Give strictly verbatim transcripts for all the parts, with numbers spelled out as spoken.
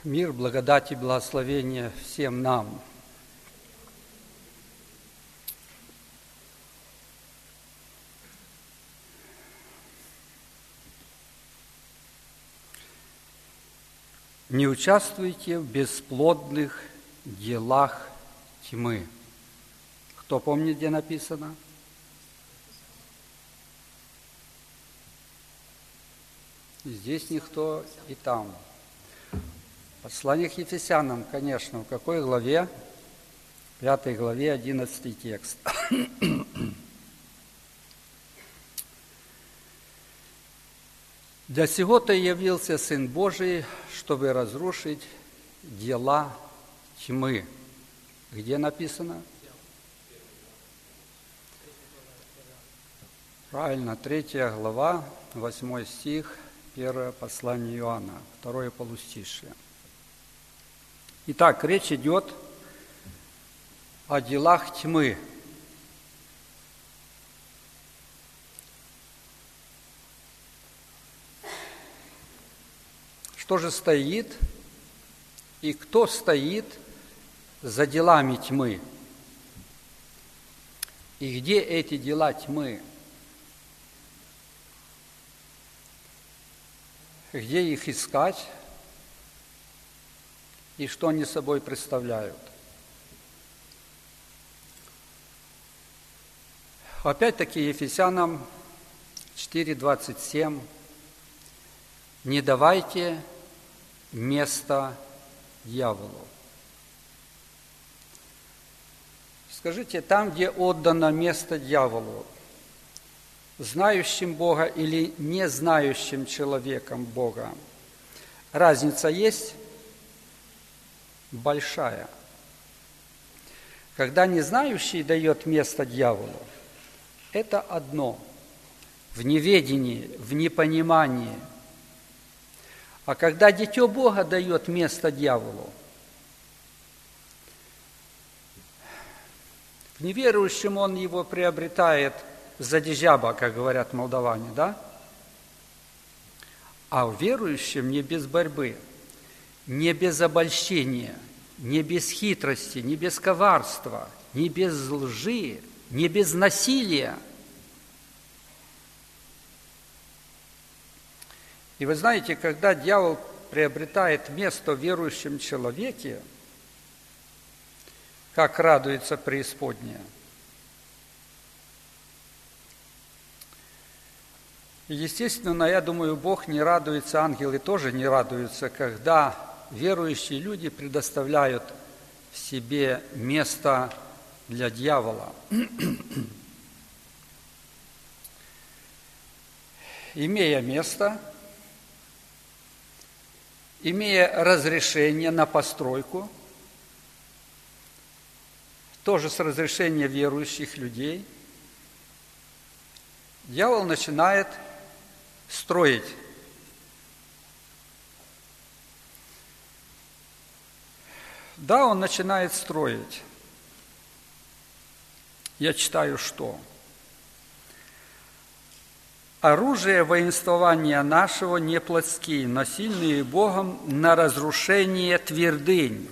Мир, благодать и благословение всем нам. Не участвуйте в бесплодных делах тьмы. Кто помнит, где написано? И здесь никто, и там. Послание к Ефесянам, конечно, в какой главе? В пятой главе, одиннадцатый текст. «Для сего-то явился Сын Божий, чтобы разрушить дела тьмы». Где написано? Правильно, третья глава, восьмой стих, первое послание Иоанна, второе полустишие. Итак, речь идет о делах тьмы. Что же стоит и кто стоит за делами тьмы? И где эти дела тьмы? Где их искать? И что они собой представляют? Опять-таки Ефесянам четыре двадцать семь. «Не давайте места дьяволу». Скажите, там, где отдано место дьяволу, знающим Бога или не знающим человеком Бога, разница есть? Большая. Когда незнающий дает место дьяволу, это одно, в неведении, в непонимании. А когда дитё Бога дает место дьяволу, в неверующем он его приобретает за дежаба, как говорят молдаване, да? А в верующем не без борьбы, не без обольщения, не без хитрости, не без коварства, не без лжи, не без насилия. И вы знаете, когда дьявол приобретает место в верующем человеке, как радуется преисподняя. Естественно, я думаю, Бог не радуется, ангелы тоже не радуются, когда верующие люди предоставляют в себе место для дьявола. Имея место, имея разрешение на постройку, тоже с разрешения верующих людей, дьявол начинает строить. Да, он начинает строить. Я читаю, что? «Оружие воинствования нашего не плотские, но сильные Богом на разрушение твердынь.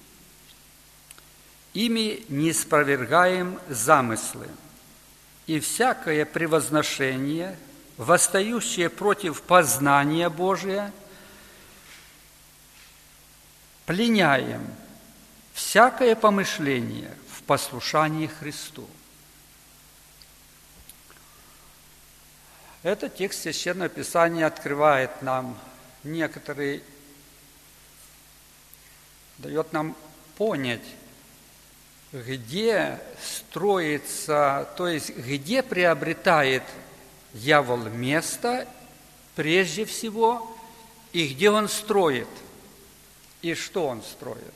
Ими не спровергаем замыслы, и всякое превозношение, восстающее против познания Божия, пленяем всякое помышление в послушании Христу». Этот текст Священного Писания открывает нам некоторые, дает нам понять, где строится, то есть где приобретает дьявол место прежде всего, и где он строит, и что он строит.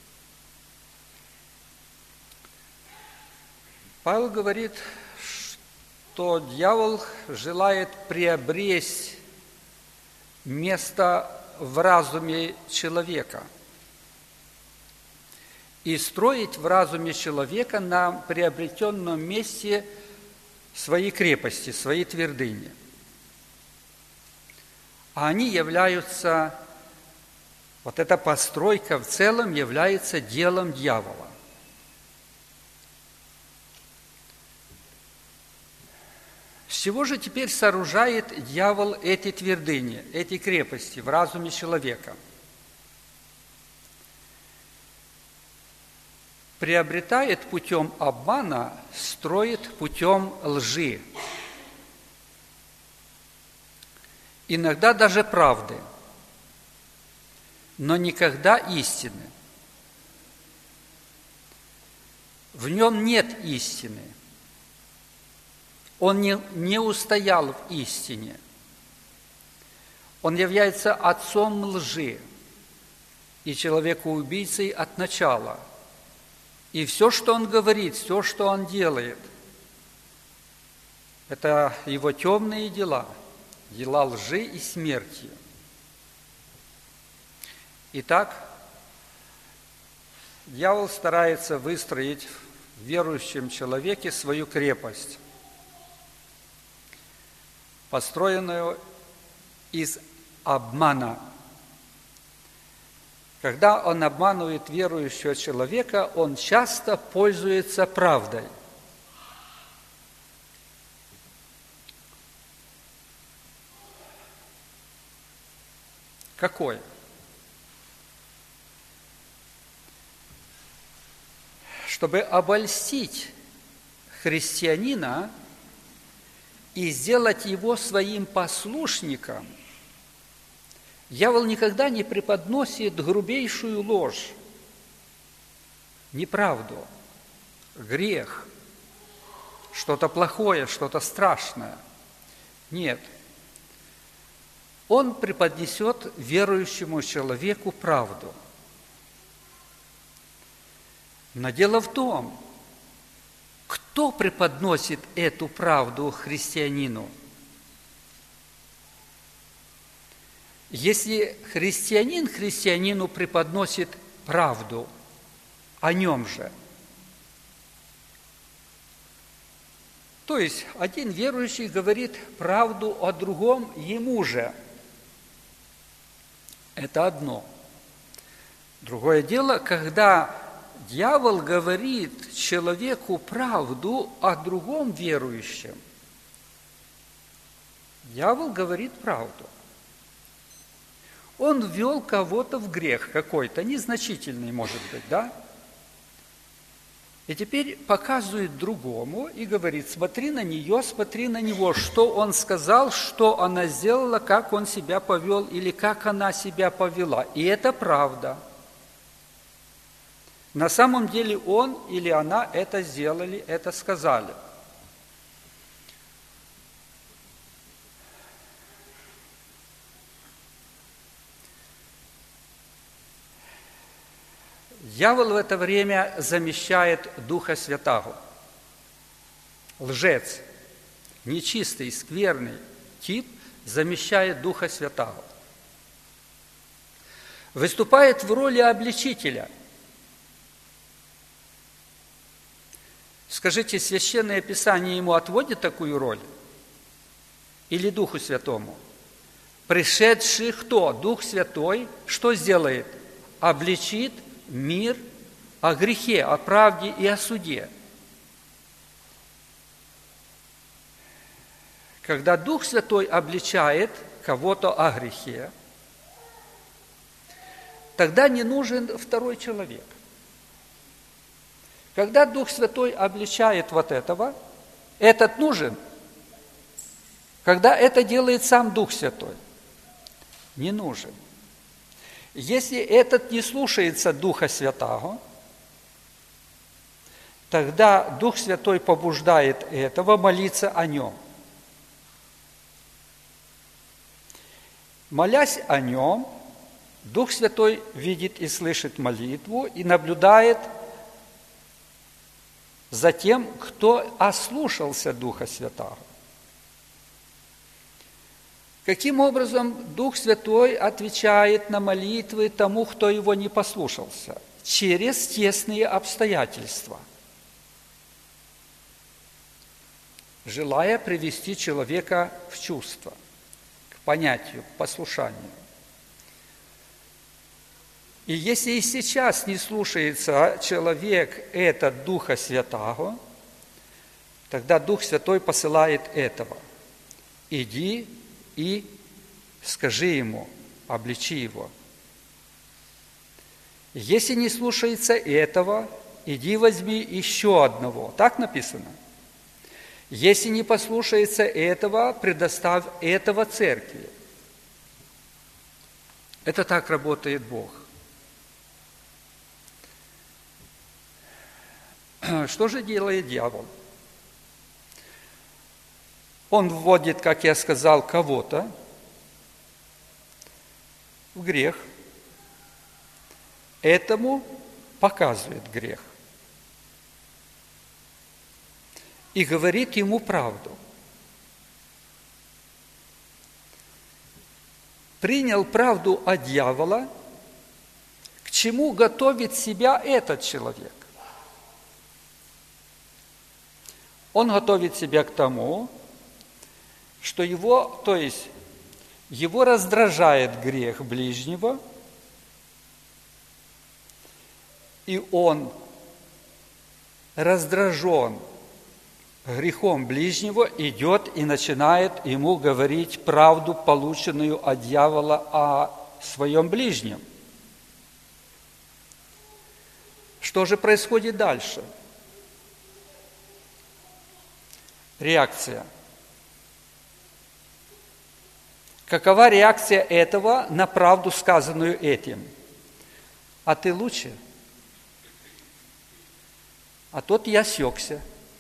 Павел говорит, что дьявол желает приобрести место в разуме человека и строить в разуме человека на приобретенном месте свои крепости, свои твердыни. А они являются Вот эта постройка в целом является делом дьявола. С чего же теперь сооружает дьявол эти твердыни, эти крепости в разуме человека? Приобретает путем обмана, строит путем лжи. Иногда даже правды, но никогда истины. В нем нет истины. Он не, не устоял в истине. Он является отцом лжи и человекоубийцей от начала. И все, что он говорит, все, что он делает, это его темные дела, дела лжи и смерти. Итак, дьявол старается выстроить в верующем человеке свою крепость, построенную из обмана. Когда он обманывает верующего человека, он часто пользуется правдой. Какой? Чтобы обольстить христианина и сделать его своим послушником, дьявол никогда не преподносит грубейшую ложь, неправду, грех, что-то плохое, что-то страшное. Нет. Он преподнесет верующему человеку правду. Но дело в том, кто преподносит эту правду христианину? Если христианин христианину преподносит правду о нем же, то есть один верующий говорит правду о другом ему же, это одно. Другое дело, когда дьявол говорит человеку правду о другом верующем. Дьявол говорит правду. Он ввел кого-то в грех какой-то, незначительный, может быть, да? И теперь показывает другому и говорит: смотри на нее, смотри на него, что он сказал, что она сделала, как он себя повел или как она себя повела. И это правда. На самом деле он или она это сделали, это сказали. Дьявол в это время замещает Духа Святаго. Лжец, нечистый, скверный тип замещает Духа Святаго. Выступает в роли обличителя. Скажите, Священное Писание ему отводит такую роль? Или Духу Святому? Пришедший кто? Дух Святой что сделает? Обличит мир о грехе, о правде и о суде. Когда Дух Святой обличает кого-то о грехе, тогда не нужен второй человек. Когда Дух Святой обличает вот этого, этот нужен. Когда это делает сам Дух Святой, не нужен. Если этот не слушается Духа Святаго, тогда Дух Святой побуждает этого молиться о нем. Молясь о нем, Дух Святой видит и слышит молитву и наблюдает за тем, кто ослушался Духа Святаго. Каким образом Дух Святой отвечает на молитвы тому, кто его не послушался? Через тесные обстоятельства, желая привести человека в чувство, к понятию, к послушанию. И если и сейчас не слушается человек этот Духа Святаго, тогда Дух Святой посылает этого. Иди и скажи ему, обличи его. Если не слушается этого, иди возьми еще одного. Так написано. Если не послушается этого, предоставь этого церкви. Это так работает Бог. Что же делает дьявол? Он вводит, как я сказал, кого-то в грех. Этому показывает грех. И говорит ему правду. Принял правду от дьявола, к чему готовит себя этот человек? Он готовит себя к тому, что его, то есть его раздражает грех ближнего, и он раздражен грехом ближнего, идет и начинает ему говорить правду, полученную от дьявола о своем ближнем. Что же происходит дальше? Реакция. Какова реакция этого на правду, сказанную этим? А ты лучше? А тот я осекся.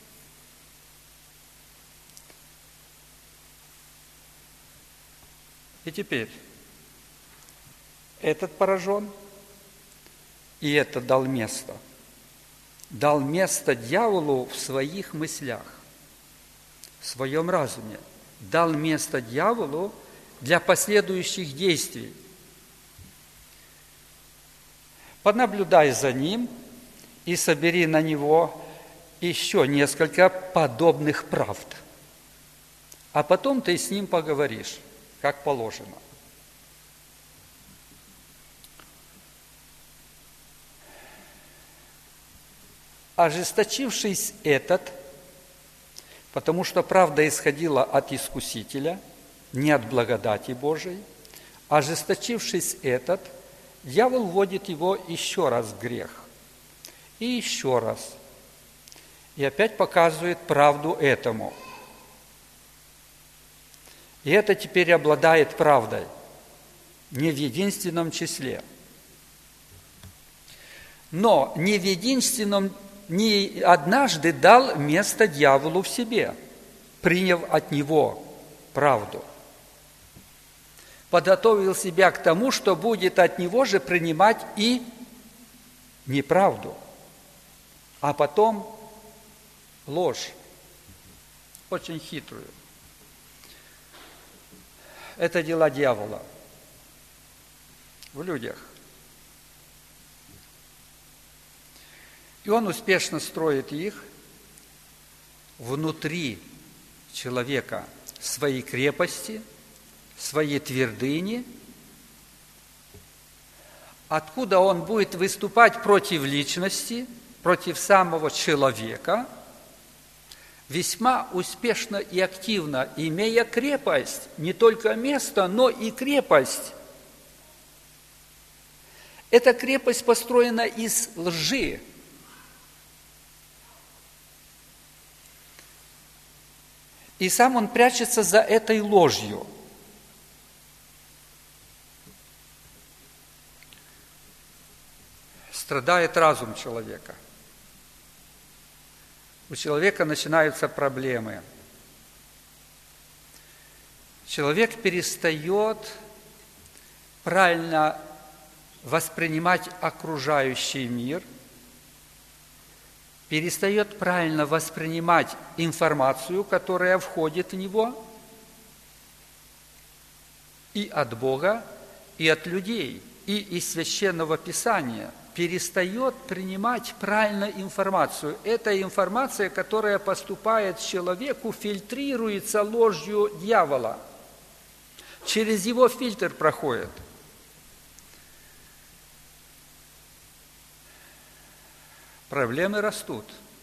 И теперь этот поражен, и этот дал место. Дал место дьяволу в своих мыслях, в своем разуме. Дал место дьяволу для последующих действий. Понаблюдай за ним и собери на него еще несколько подобных правд. А потом ты с ним поговоришь, как положено. Ожесточившись этот, потому что правда исходила от Искусителя, не от благодати Божией, ожесточившись этот, дьявол вводит его еще раз в грех. И еще раз. И опять показывает правду этому. И это теперь обладает правдой, не в единственном числе. Но не в единственном, не однажды дал место дьяволу в себе, приняв от него правду. Подготовил себя к тому, что будет от него же принимать и неправду, а потом ложь, очень хитрую. Это дела дьявола в людях. И он успешно строит их внутри человека, свои крепости, свои твердыни, откуда он будет выступать против личности, против самого человека, весьма успешно и активно, имея крепость, не только место, но и крепость. Эта крепость построена из лжи. И сам он прячется за этой ложью. Страдает разум человека. У человека начинаются проблемы. Человек перестает правильно воспринимать окружающий мир, перестает правильно воспринимать информацию, которая входит в него, и от Бога, и от людей, и из Священного Писания. Перестает принимать правильно информацию. Эта информация, которая поступает человеку, фильтрируется ложью дьявола. Через его фильтр проходит. проблемы растут.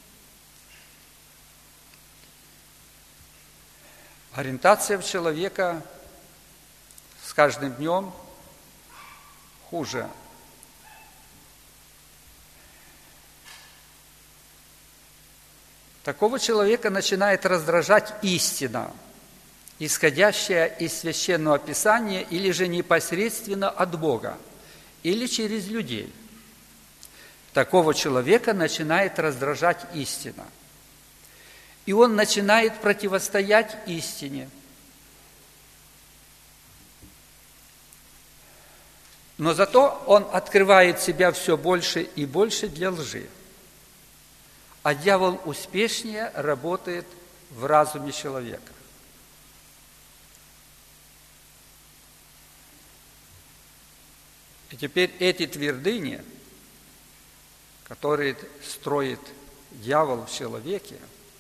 Ориентация в человека с каждым днем хуже. Такого человека начинает раздражать истина, исходящая из Священного Писания или же непосредственно от Бога, или через людей. Такого человека начинает раздражать истина. И он начинает противостоять истине. Но зато он открывает себя все больше и больше для лжи. А дьявол успешнее работает в разуме человека. И теперь эти твердыни, которые строит дьявол в человеке,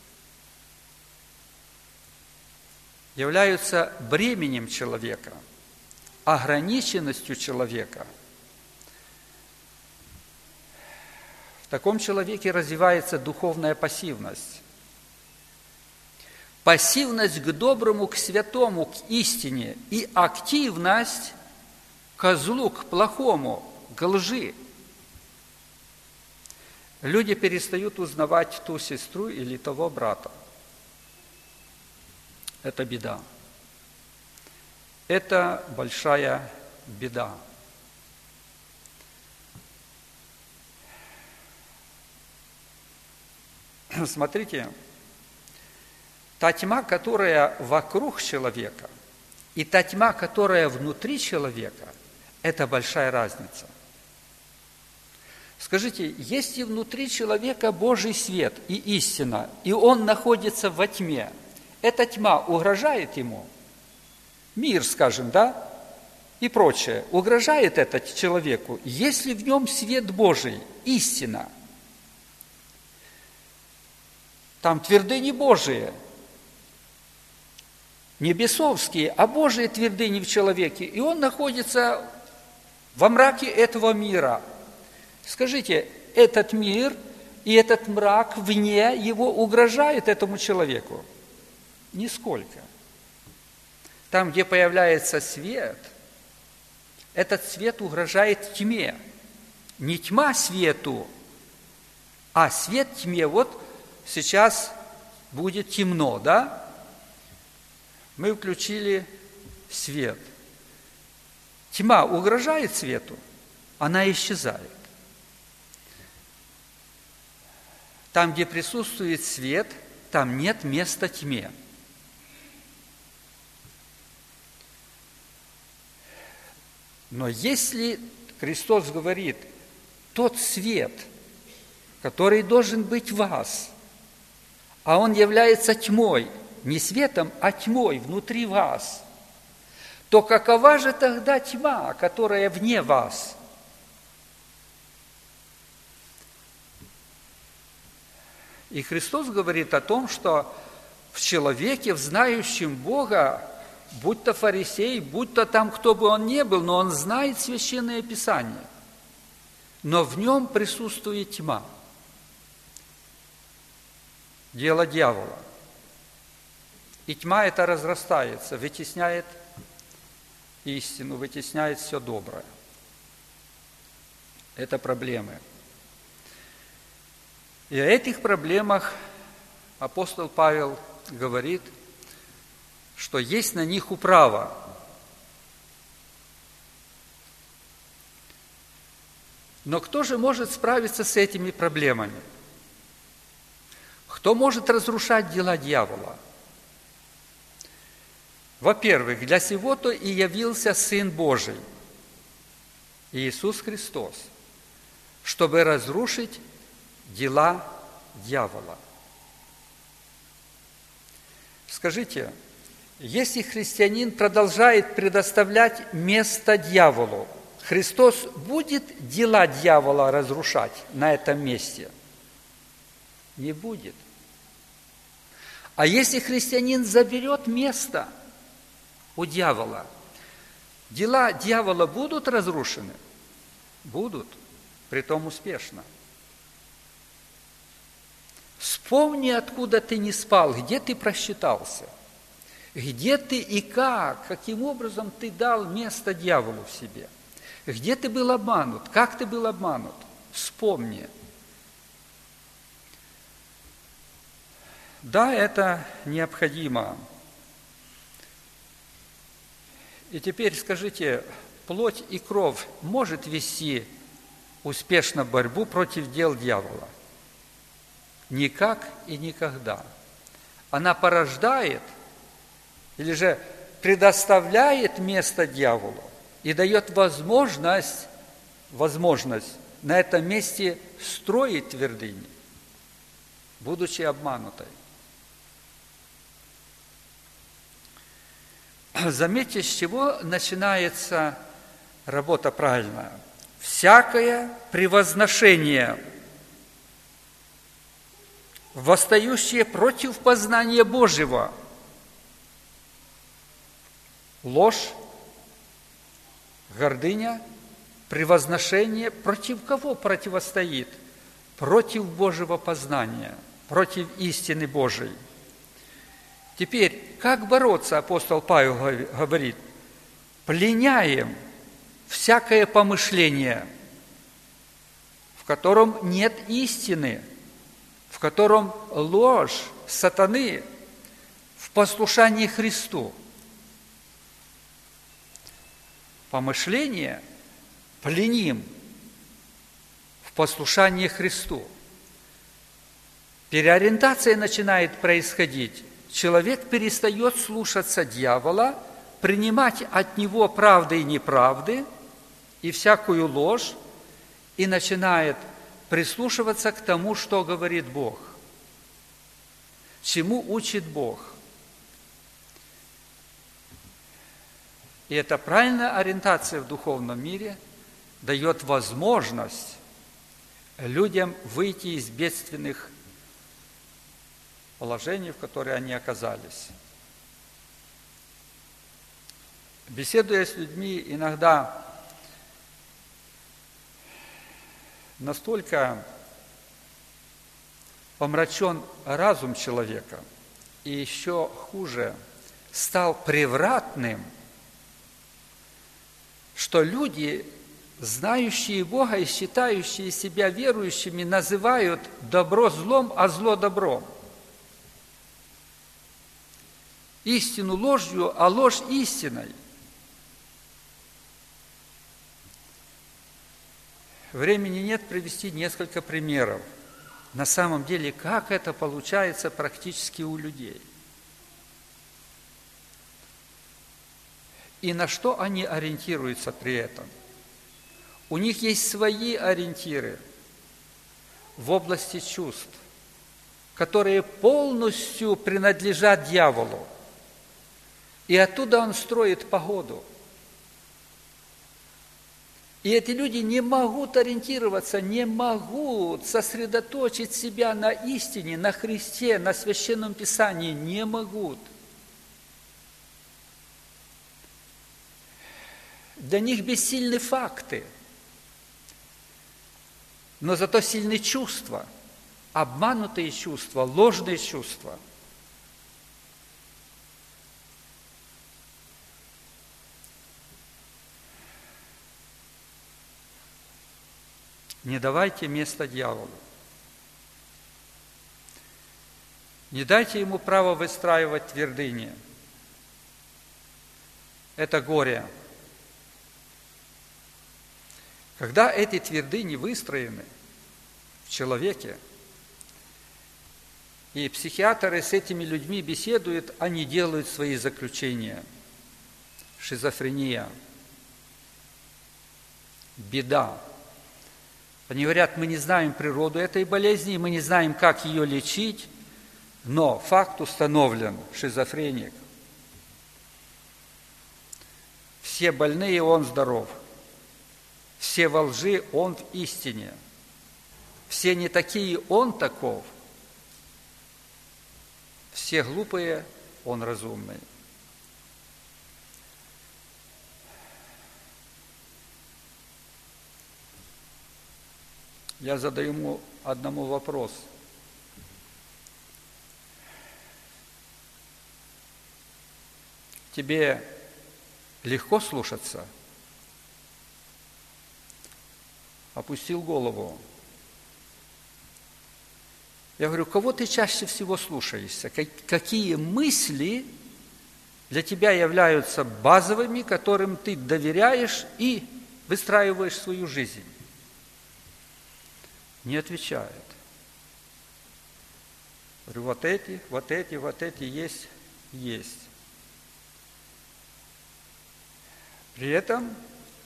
являются бременем человека, ограниченностью человека. В таком человеке развивается духовная пассивность. Пассивность к доброму, к святому, к истине и активность к злу, к плохому, к лжи. Люди перестают узнавать ту сестру или того брата. Это беда. Это большая беда. Смотрите, та тьма, которая вокруг человека, и та тьма, которая внутри человека, это большая разница. Скажите, если внутри человека Божий свет и истина, и он находится во тьме, эта тьма угрожает ему? Мир, скажем, да? И прочее. Угрожает это человеку, если в нем свет Божий, истина. Там твердыни Божие, не бесовские, а Божие твердыни в человеке. И он находится во мраке этого мира. Скажите, этот мир и этот мрак вне его угрожает этому человеку? Нисколько. Там, где появляется свет, этот свет угрожает тьме. Не тьма свету, а свет тьме. Вот сейчас будет темно, да? Мы включили свет. Тьма угрожает свету, она исчезает. Там, где присутствует свет, там нет места тьме. Но если Христос говорит, тот свет, который должен быть в вас, а он является тьмой, не светом, а тьмой внутри вас, то какова же тогда тьма, которая вне вас? И Христос говорит о том, что в человеке, в знающем Бога, будь то фарисей, будь то там кто бы он ни был, но он знает Священное Писание, но в нем присутствует тьма. Дело дьявола. И тьма эта разрастается, вытесняет истину, вытесняет все доброе. Это проблемы. И о этих проблемах апостол Павел говорит, что есть на них управа. Но кто же может справиться с этими проблемами? Кто может разрушать дела дьявола? Во-первых, для сего-то и явился Сын Божий, Иисус Христос, чтобы разрушить дела дьявола. Скажите, если христианин продолжает предоставлять место дьяволу, Христос будет дела дьявола разрушать на этом месте? Не будет. А если христианин заберет место у дьявола, дела дьявола будут разрушены? Будут, притом успешно. Вспомни, откуда ты не спал, где ты просчитался, где ты и как, каким образом ты дал место дьяволу в себе, где ты был обманут, как ты был обманут. Вспомни. Да, это необходимо. И теперь скажите, плоть и кровь может вести успешно борьбу против дел дьявола? Никак и никогда. Она порождает или же предоставляет место дьяволу и дает возможность, возможность на этом месте строить твердыни, будучи обманутой. Заметьте, с чего начинается работа правильная. Всякое превозношение, восстающее против познания Божьего, ложь, гордыня, превозношение, против кого противостоит? Против Божьего познания, против истины Божией. Теперь, как бороться, апостол Павел говорит, пленяем всякое помышление, в котором нет истины, в котором ложь сатаны, в послушании Христу. Помышление пленим в послушании Христу. Переориентация начинает происходить. Человек перестает слушаться дьявола, принимать от него правды и неправды и всякую ложь, и начинает прислушиваться к тому, что говорит Бог, чему учит Бог. И эта правильная ориентация в духовном мире дает возможность людям выйти из бедственных положений, в которые они оказались. Беседуя с людьми, иногда настолько помрачен разум человека, и еще хуже, стал превратным, что люди, знающие Бога и считающие себя верующими, называют добро злом, а зло добром. Истину ложью, а ложь истиной. Времени нет привести несколько примеров. На самом деле, как это получается практически у людей. И на что они ориентируются при этом? У них есть свои ориентиры в области чувств, которые полностью принадлежат дьяволу. И оттуда он строит погоду. И эти люди не могут ориентироваться, не могут сосредоточить себя на истине, на Христе, на Священном Писании, не могут. Для них бессильны факты, но зато сильны чувства, обманутые чувства, ложные чувства. Не давайте место дьяволу. Не дайте ему право выстраивать твердыни. Это горе. Когда эти твердыни выстроены в человеке, и психиатры с этими людьми беседуют, они делают свои заключения. Шизофрения, беда. Они говорят, мы не знаем природу этой болезни, мы не знаем, как ее лечить, но факт установлен – шизофреник. Все больные, он здоров. Все во лжи, он в истине. Все не такие, он таков. Все глупые, он разумный. Я задаю ему одному вопрос. Тебе легко слушаться? Опустил голову. Я говорю, кого ты чаще всего слушаешься? Какие мысли для тебя являются базовыми, которым ты доверяешь и выстраиваешь свою жизнь? Не отвечает. Говорю, вот эти, вот эти, вот эти есть, есть. При этом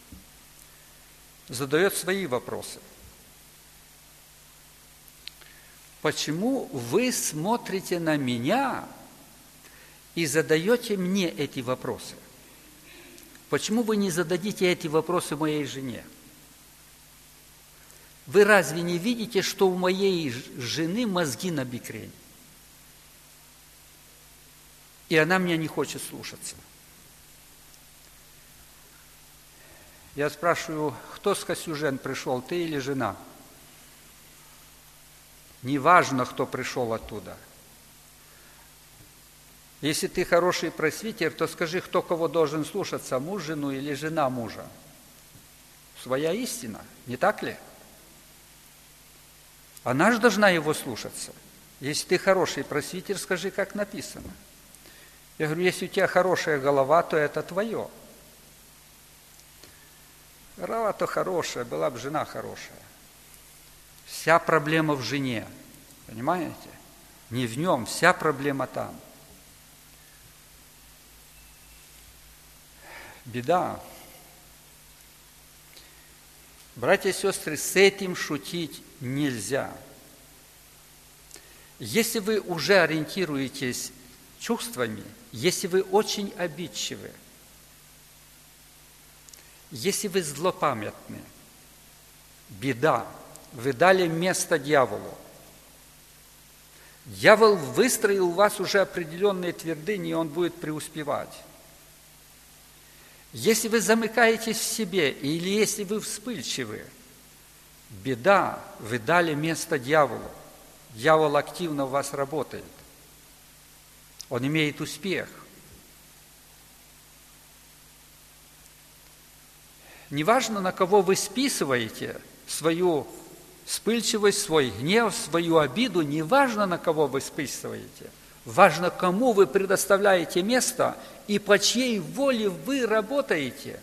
задает свои вопросы. Почему вы смотрите на меня и задаете мне эти вопросы? Почему вы не зададите эти вопросы моей жене? Вы разве не видите, что у моей жены мозги на бекрень? И она меня не хочет слушаться. Я спрашиваю, кто с Косюжен пришел, ты или жена? Неважно, кто пришел оттуда. Если ты хороший просвитер, то скажи, кто кого должен слушаться, муж жену или жена мужа. Своя истина, не так ли? Она же должна его слушаться. Если ты хороший просвитер, скажи, как написано. Я говорю, если у тебя хорошая голова, то это твое. Голова-то хорошая, была бы жена хорошая. Вся проблема в жене, понимаете? Не в нем, вся проблема там. Беда. Братья и сестры, с этим шутить нельзя. Если вы уже ориентируетесь чувствами, если вы очень обидчивы, если вы злопамятны, беда. Вы дали место дьяволу. Дьявол выстроил у вас уже определенные твердыни, и он будет преуспевать. Если вы замыкаетесь в себе, или если вы вспыльчивы, беда, вы дали место дьяволу. Дьявол активно у вас работает. Он имеет успех. Неважно, на кого вы списываете свою вспыльчивость, свой гнев, свою обиду, не важно, на кого вы списываете. Важно, кому вы предоставляете место и по чьей воле вы работаете.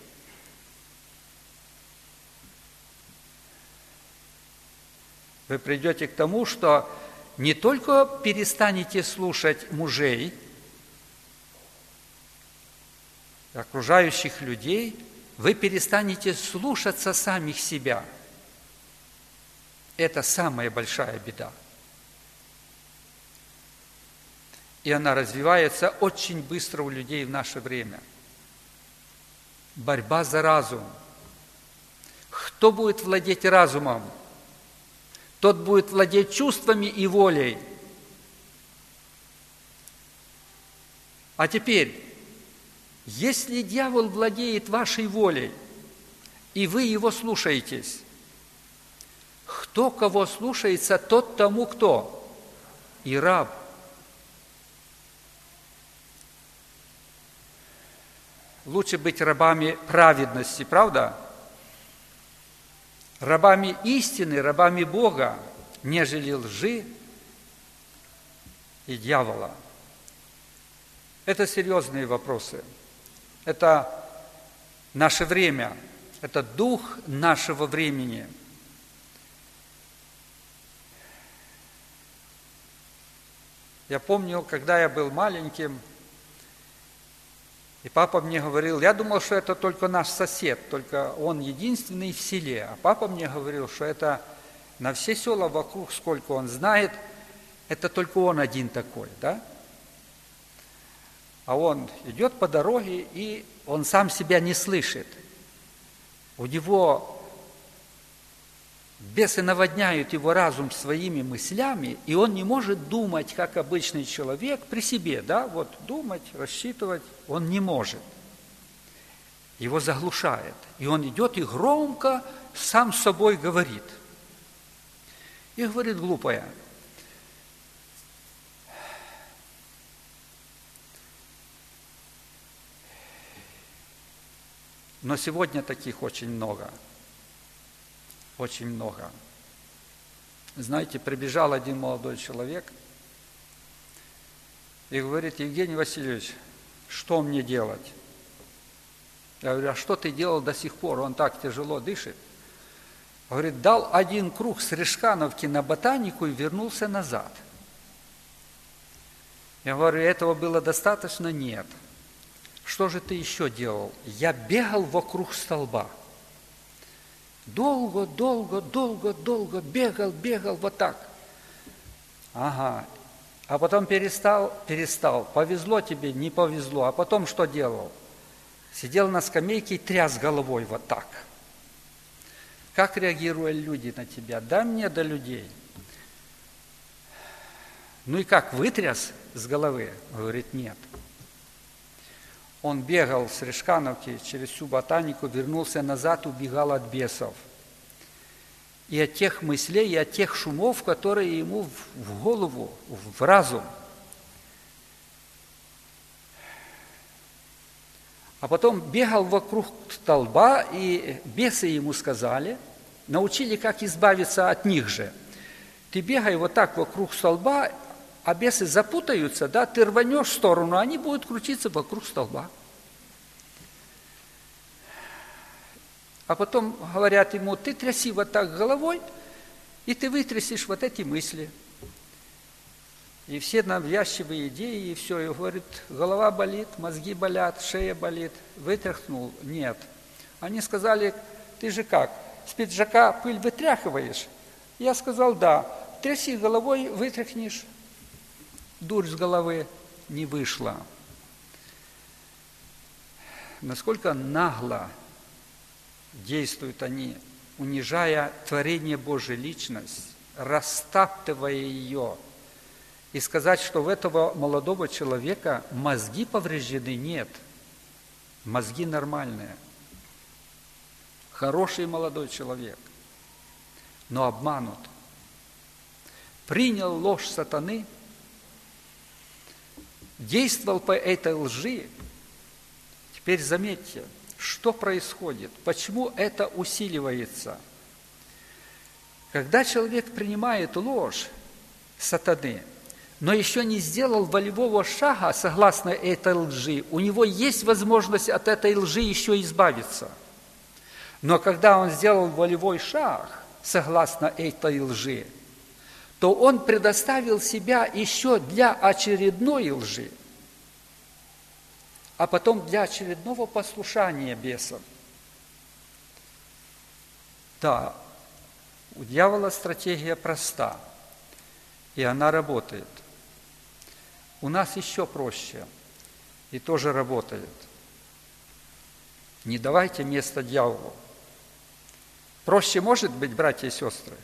Вы придете к тому, что не только перестанете слушать мужей, окружающих людей, вы перестанете слушаться самих себя. Это самая большая беда. И она развивается очень быстро у людей в наше время. Борьба за разум. Кто будет владеть разумом? Тот будет владеть чувствами и волей. А теперь, если дьявол владеет вашей волей, и вы его слушаетесь, кто кого слушается, тот тому кто? И раб. Лучше быть рабами праведности, правда? Рабами истины, рабами Бога, нежели лжи и дьявола. Это серьезные вопросы. Это наше время, это дух нашего времени. Я помню, когда я был маленьким, и папа мне говорил, я думал, что это только наш сосед, только он единственный в селе. А папа мне говорил, что это на все села вокруг, сколько он знает, это только он один такой, да? А он идет по дороге, и он сам себя не слышит. У него бесы наводняют его разум своими мыслями, и он не может думать, как обычный человек, при себе, да, вот думать, рассчитывать, он не может. Его заглушает. И он идет и громко сам с собой говорит. И говорит глупая. Но сегодня таких очень много. Очень много. Знаете, прибежал один молодой человек и говорит: Евгений Васильевич, что мне делать? Я говорю: а что ты делал до сих пор? Он так тяжело дышит. Говорит: дал один круг с Решкановки на Ботанику и вернулся назад. Я говорю: этого было достаточно? Нет. Что же ты еще делал? Я бегал вокруг столба. Долго, долго, долго, долго бегал, бегал вот так. Ага. А потом перестал, перестал. Повезло тебе, не повезло. А потом что делал? Сидел на скамейке и тряс головой вот так. Как реагируют люди на тебя? Да мне до людей. Ну и как, вытряс с головы? Говорит: нет. Он бегал с Решкановки через всю Ботанику, вернулся назад, убегал от бесов. И от тех мыслей, и от тех шумов, которые ему в голову, в разум. А потом бегал вокруг столба, и бесы ему сказали, научили, как избавиться от них же. Ты бегай вот так вокруг столба, а бесы запутаются, да, ты рванешь в сторону, они будут крутиться вокруг столба. А потом говорят ему: ты тряси вот так головой, и ты вытрясешь вот эти мысли. И все навязчивые идеи, и все. И говорит: голова болит, мозги болят, шея болит. Вытряхнул? Нет. Они сказали: ты же как, с пиджака пыль вытряхиваешь? Я сказал: да. Тряси головой, вытряхнешь. Дурь с головы не вышла. Насколько нагло действуют они, унижая творение Божьей личность, растаптывая ее. И сказать, что у этого молодого человека мозги повреждены, нет. Мозги нормальные. Хороший молодой человек, но обманут. Принял ложь сатаны, действовал по этой лжи. Теперь заметьте, что происходит, почему это усиливается. Когда человек принимает ложь сатаны, но еще не сделал волевого шага согласно этой лжи, у него есть возможность от этой лжи еще избавиться. Но когда он сделал волевой шаг согласно этой лжи, то он предоставил себя еще для очередной лжи, а потом для очередного послушания бесам. Да, у дьявола стратегия проста, и она работает. У нас еще проще, и тоже работает. Не давайте место дьяволу. Проще может быть, братья и сестры?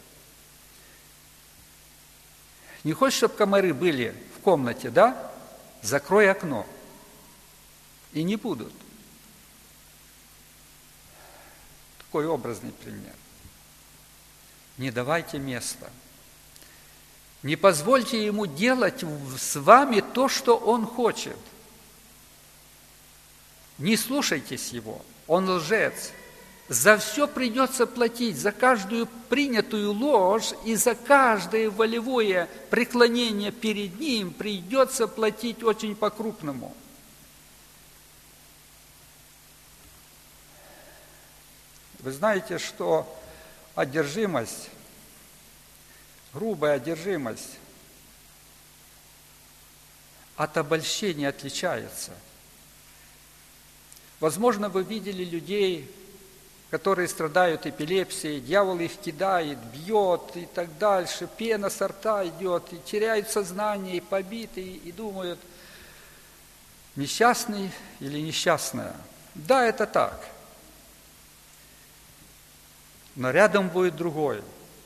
Не хочешь, чтобы комары были в комнате, да? Закрой окно. И не будут. Такой образный пример. Не давайте места. Не позвольте ему делать с вами то, что он хочет. Не слушайтесь его. Он лжец. За все придется платить, за каждую принятую ложь и за каждое волевое преклонение перед ним придется платить очень по-крупному. Вы знаете, что одержимость, грубая одержимость от обольщения отличается. Возможно, вы видели людей, которые страдают эпилепсией, дьявол их кидает, бьет и так дальше, пена со рта идет, и теряют сознание, и побитые, и думают, несчастный или несчастная. Да, это так. Но рядом будет другой,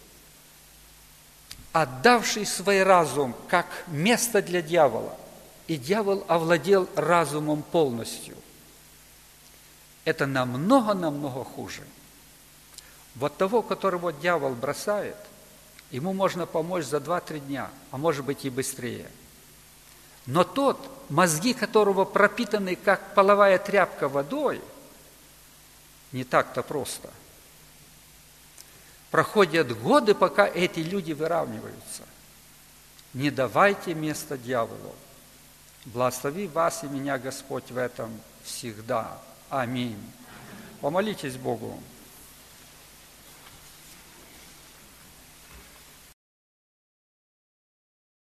отдавший свой разум как место для дьявола, и дьявол овладел разумом полностью. Это намного-намного хуже. Вот того, которого дьявол бросает, ему можно помочь за два-три дня, а может быть и быстрее. Но тот, мозги которого пропитаны, как половая тряпка, водой, Не так-то просто. Проходят годы, пока эти люди выравниваются. Не давайте место дьяволу. Благослови вас и меня Господь в этом всегда. Аминь. Помолитесь Богу.